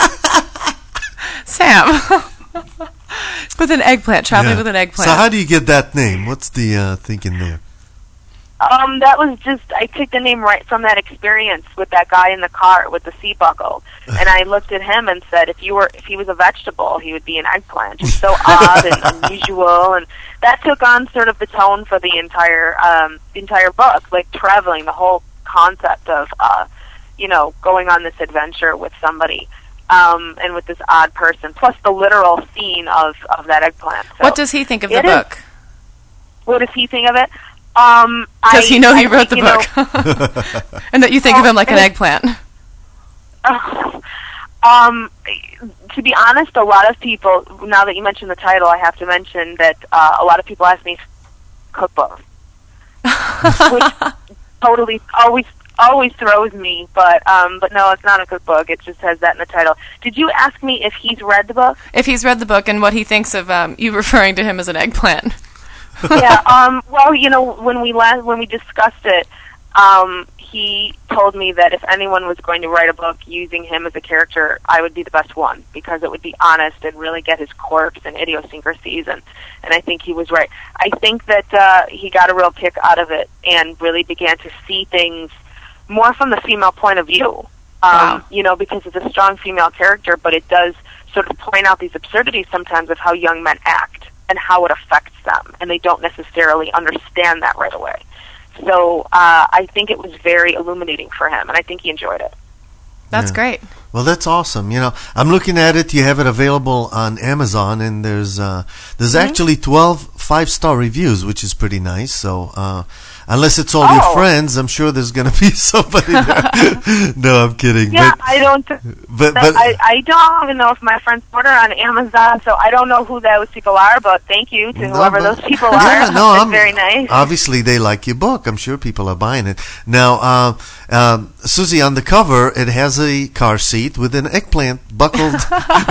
Sam. With an eggplant, traveling with an eggplant. So how do you get that name? What's the thinking there? That was just, I took the name right from that experience with that guy in the car with the seat buckle. And I looked at him and said, if he was a vegetable, he would be an eggplant. Just so odd and unusual. And that took on sort of the tone for the entire book, like traveling, the whole concept of, you know, going on this adventure with somebody. And with this odd person, plus the literal scene of that eggplant. So what does he think of the book? What does he think of it? Does he know he wrote the book? And that you think of him like an eggplant? To be honest, a lot of people, now that you mentioned the title, I have to mention that a lot of people ask me cookbook. Which totally always throws me, but no, it's not a cookbook. It just has that in the title. Did you ask me if he's read the book? If he's read the book and what he thinks of you referring to him as an eggplant. Yeah. Well, you know, when we discussed it, he told me that if anyone was going to write a book using him as a character, I would be the best one because it would be honest and really get his quirks and idiosyncrasies, and I think he was right. I think that he got a real kick out of it and really began to see things more from the female point of view. Wow. You know, because it's a strong female character, but it does sort of point out these absurdities sometimes of how young men act and how it affects them, and they don't necessarily understand that right away. So I think it was very illuminating for him, and I think he enjoyed it. That's great. Well, that's awesome. You know, I'm looking at it. You have it available on Amazon, and there's actually 12 5-star reviews, which is pretty nice. So unless it's all your friends, I'm sure there's going to be somebody there. No, I'm kidding. Yeah, but, I don't. But I don't even know if my friends order on Amazon, so I don't know who those people are. But thank you to whoever those people are. Yeah, no, it's very nice. Obviously, they like your book. I'm sure people are buying it now. Susie, on the cover, it has a car seat with an eggplant buckled with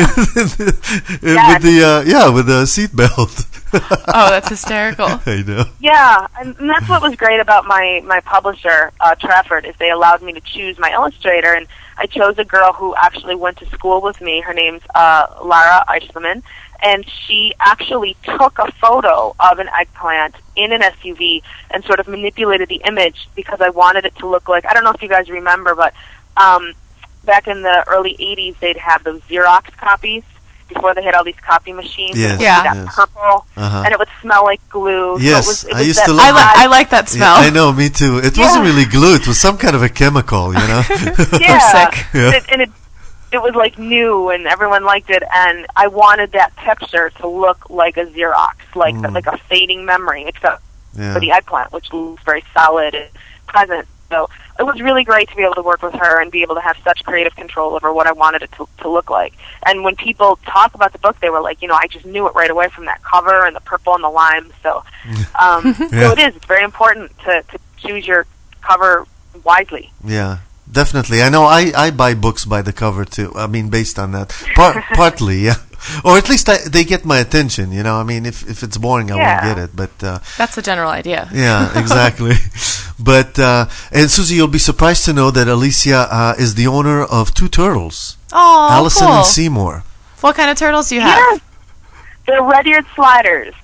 the seat belt. Oh, that's hysterical. I know. Yeah, and that's what was great about my publisher, Trafford, is they allowed me to choose my illustrator, and I chose a girl who actually went to school with me. Her name's Lara Eichselman, and she actually took a photo of an eggplant in an SUV and sort of manipulated the image because I wanted it to look like, I don't know if you guys remember, but back in the early 80s, they'd have those Xerox copies before they had all these copy machines. Yes. That purple, and it would smell like glue. Yes, so it was I used to love that. I like that smell. Yeah, I know, me too. It wasn't really glue. It was some kind of a chemical, you know? Yeah. Sick. Yeah. It was like new, and everyone liked it, and I wanted that texture to look like a Xerox, like a fading memory, except for the eggplant, which looks very solid and present. So it was really great to be able to work with her and be able to have such creative control over what I wanted it to look like. And when people talk about the book, they were like, you know, I just knew it right away from that cover and the purple and the lime. So, so it's very important to choose your cover wisely. Yeah. Definitely. I know I buy books by the cover too. I mean, based on that. Partly, yeah. Or at least they get my attention, you know. I mean, if it's boring, I won't get it. But that's the general idea. Yeah, exactly. But and Susie, you'll be surprised to know that Alicia is the owner of 2 turtles. Oh, Allison cool. and Seymour. What kind of turtles do you have? Yeah. They're red-eared sliders.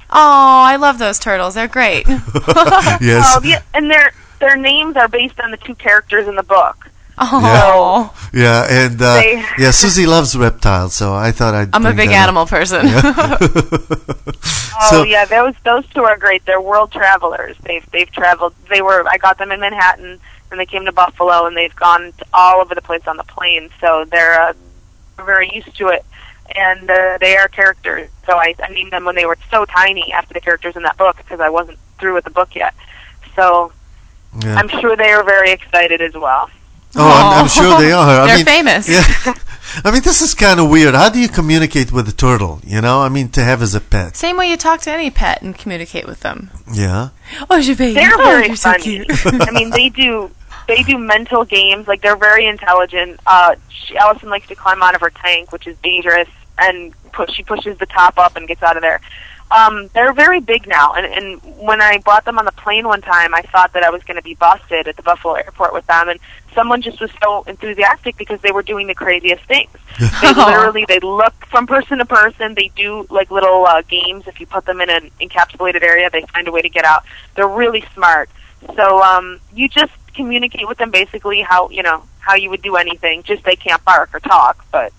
Oh, I love those turtles. They're great. Yes. Yeah, and their names are based on the two characters in the book. Oh. Yeah, and yeah, Susie loves reptiles, so I thought I'm a big animal person. Yeah. Yeah, those two are great. They're world travelers. They've traveled. I got them in Manhattan, and they came to Buffalo, and they've gone all over the place on the plane. So they're very used to it, and they are characters. So I named them when they were so tiny after the characters in that book because I wasn't through with the book yet. So yeah. I'm sure they are very excited as well. Oh, I'm sure they are. They're famous. Yeah. I mean, this is kind of weird. How do you communicate with a turtle, you know? I mean, to have as a pet. Same way you talk to any pet and communicate with them. Yeah. Oh, your baby. They're very you're funny. So cute. I mean, they do mental games. Like, they're very intelligent. Allison likes to climb out of her tank, which is dangerous, and she pushes the top up and gets out of there. They're very big now, and when I brought them on the plane one time, I thought that I was going to be busted at the Buffalo airport with them, and someone just was so enthusiastic because they were doing the craziest things. They look from person to person. They do like little games. If you put them in an encapsulated area, they find a way to get out. They're really smart. So you just communicate with them basically how you would do anything. Just they can't bark or talk, but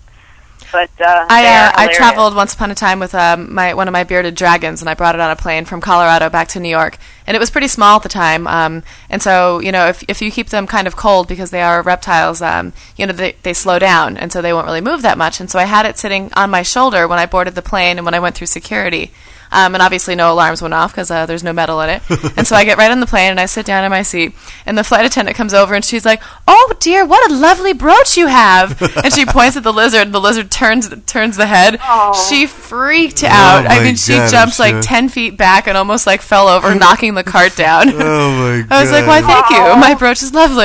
I traveled once upon a time with one of my bearded dragons, and I brought it on a plane from Colorado back to New York, and it was pretty small at the time. And so, if you keep them kind of cold because they are reptiles, they slow down, and so they won't really move that much. And so I had it sitting on my shoulder when I boarded the plane and when I went through security. And obviously no alarms went off because there's no metal in it. And so I get right on the plane and I sit down in my seat. And the flight attendant comes over and she's like, "Oh dear, what a lovely brooch you have!" And she points at the lizard. And the lizard turns the head. Oh. She freaked out. I mean, she jumped like 10 feet back and almost like fell over, knocking the cart down. Oh my God! I was like, "Why, thank you. My brooch is lovely."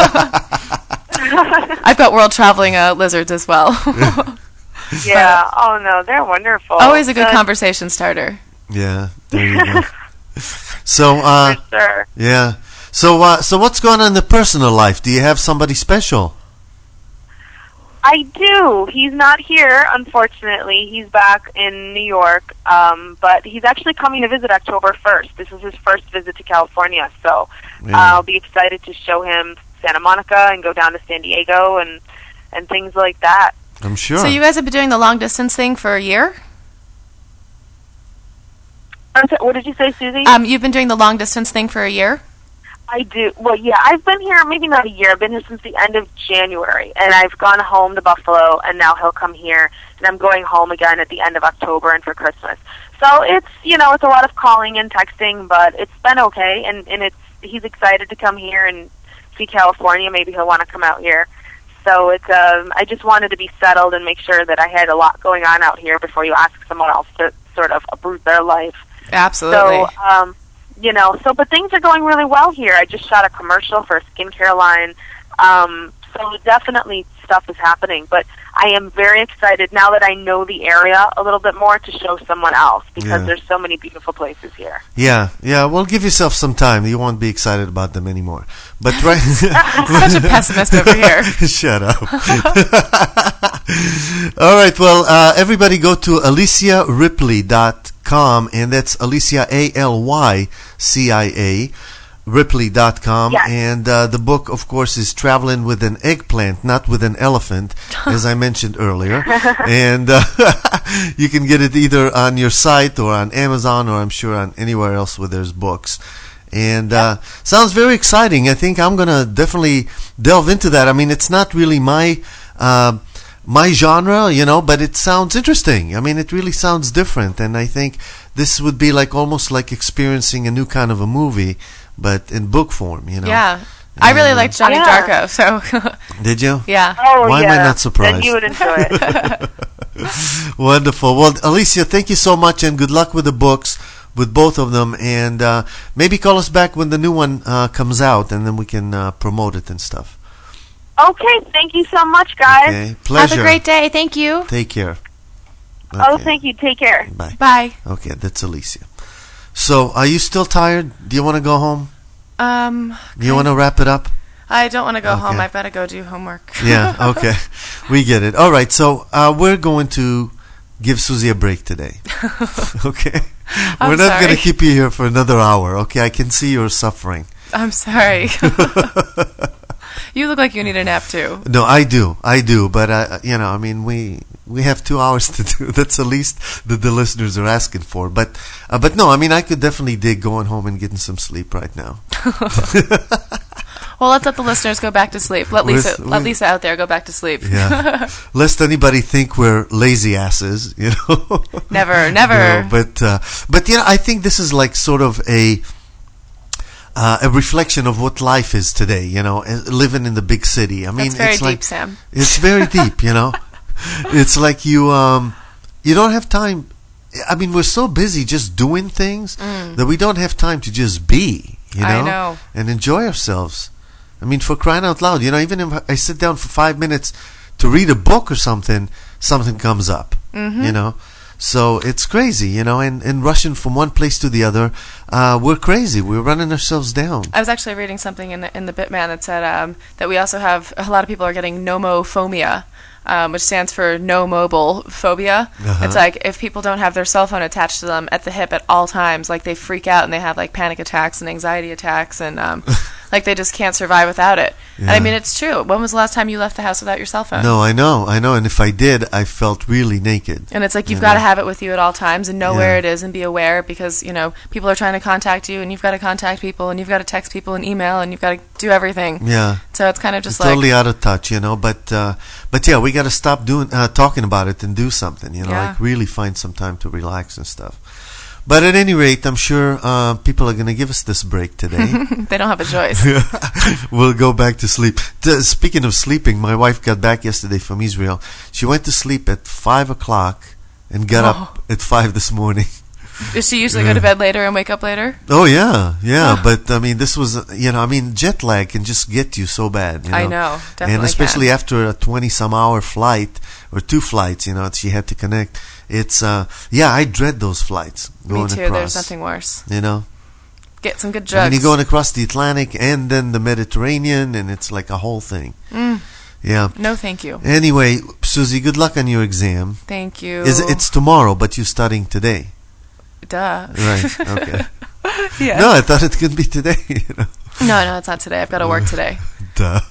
I've got world traveling lizards as well. Yeah. Oh no, they're wonderful. Always a good conversation starter. Yeah. There you go. So, For sure. yeah. So what's going on in the personal life? Do you have somebody special? I do. He's not here, unfortunately. He's back in New York, but he's actually coming to visit October 1st. This is his first visit to California, so I'll be excited to show him Santa Monica and go down to San Diego and things like that. I'm sure. So you guys have been doing the long distance thing for a year? What did you say, Susie? You've been doing the long distance thing for a year? I do. Well, yeah, I've been here maybe not a year. I've been here since the end of January, and I've gone home to Buffalo, and now he'll come here, and I'm going home again at the end of October and for Christmas. So it's it's a lot of calling and texting, but it's been okay, and he's excited to come here and see California. Maybe he'll want to come out here. So it's I just wanted to be settled and make sure that I had a lot going on out here before you ask someone else to sort of uproot their life. Absolutely. So, but things are going really well here. I just shot a commercial for a skincare line. So definitely stuff is happening. But I am very excited now that I know the area a little bit more to show someone else because there's so many beautiful places here. Yeah. Well, give yourself some time. You won't be excited about them anymore. But right, such a pessimist over here. Shut up. All right. Well, everybody go to AliciaRipley.com, and that's Alicia ALYCIA. Ripley.com, and the book, of course, is Traveling with an Eggplant, not with an elephant, as I mentioned earlier. And you can get it either on your site or on Amazon, or I'm sure on anywhere else where there's books. And sounds very exciting. I think I'm going to definitely delve into that. I mean, it's not really my genre, but it sounds interesting. I mean, it really sounds different, and I think this would be almost like experiencing a new kind of a movie, but in book form, Yeah. I really liked Johnny Darko, so... Did you? Yeah. Oh, Why am I not surprised? Then you would enjoy it. Wonderful. Well, Alicia, thank you so much, and good luck with the books, with both of them, and maybe call us back when the new one comes out, and then we can promote it and stuff. Okay, thank you so much, guys. Okay, pleasure. Have a great day. Thank you. Take care. Okay. Oh, thank you. Take care. Bye. Bye. Okay, that's Alicia. So, are you still tired? Do you want to go home? Do you want to wrap it up? I don't want to go home. I've got to go do homework. Yeah, okay. We get it. All right, so we're going to give Susie a break today. Okay? We're not going to keep you here for another hour, okay? I can see you're suffering. I'm sorry. You look like you need a nap too. No, I do, but I mean, we have 2 hours to do. That's the least that the listeners are asking for. But no, I mean, I could definitely dig going home and getting some sleep right now. Well, let's let the listeners go back to sleep. Let Lisa out there go back to sleep. Yeah. Lest anybody think we're lazy asses, you know. Never. No, but I think this is like sort of a reflection of what life is today, you know, living in the big city. I mean, it's very deep, like, Sam. It's very deep, you know. It's like you don't have time. I mean, we're so busy just doing things that we don't have time to just be, you know, I know. and enjoy ourselves. I mean, for crying out loud, you know, even if I sit down for 5 minutes to read a book or something comes up, you know. So it's crazy, you know, and rushing from one place to the other, we're crazy. We're running ourselves down. I was actually reading something in the Bitman that said that we also have, a lot of people are getting nomophobia, which stands for no mobile phobia. It's like if people don't have their cell phone attached to them at the hip at all times, like they freak out and they have like panic attacks and anxiety attacks and like they just can't survive without it. Yeah. And I mean, it's true. When was the last time you left the house without your cell phone? No, I know. And if I did, I felt really naked. And it's like you've got to have it with you at all times and know where it is and be aware because, you know, people are trying to contact you and you've got to contact people and you've got to text people and email and you've got to do everything. Yeah. So it's kind of just totally out of touch, you know. But yeah, we got to stop talking about it and do something, you know, like really find some time to relax and stuff. But at any rate, I'm sure people are going to give us this break today. They don't have a choice. We'll go back to sleep. Speaking of sleeping, my wife got back yesterday from Israel. She went to sleep at 5 o'clock and got up at 5 this morning. Does she usually go to bed later and wake up later? Oh, yeah. But, I mean, this was, you know, I mean, jet lag can just get you so bad, you know. I know, definitely. And especially after a 20-some-hour flight, or 2 flights, you know, she had to connect. It's, I dread those flights. Me too, across, there's nothing worse. You know? Get some good drugs. And you're going across the Atlantic and then the Mediterranean, and it's like a whole thing. Yeah. No, thank you. Anyway, Susie, good luck on your exam. Thank you. It's tomorrow, but you're studying today. Duh. Right, okay. Yeah. No, I thought it could be today. You know? No, it's not today. I've got to work today. Duh.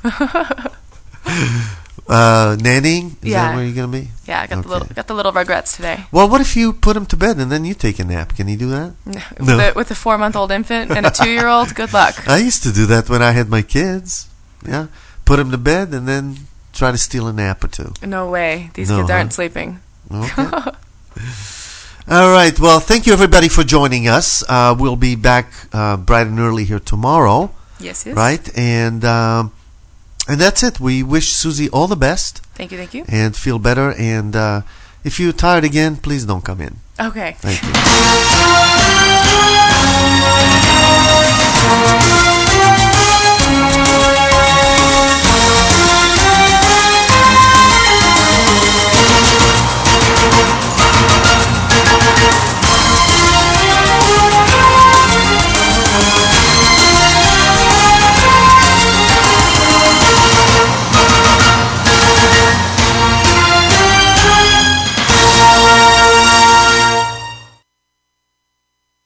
Nannying? Is that where you're going to be? Yeah, I got the little regrets today. Well, what if you put him to bed and then you take a nap? Can you do that? No. With a 4-month-old infant and a 2-year-old? Good luck. I used to do that when I had my kids. Yeah. Put him to bed and then try to steal a nap or two. No way. These kids aren't sleeping. Okay. All right. Well, thank you, everybody, for joining us. We'll be back bright and early here tomorrow. Yes. Right? And that's it. We wish Susie all the best. Thank you. And feel better. And if you're tired again, please don't come in. Okay. Thank you.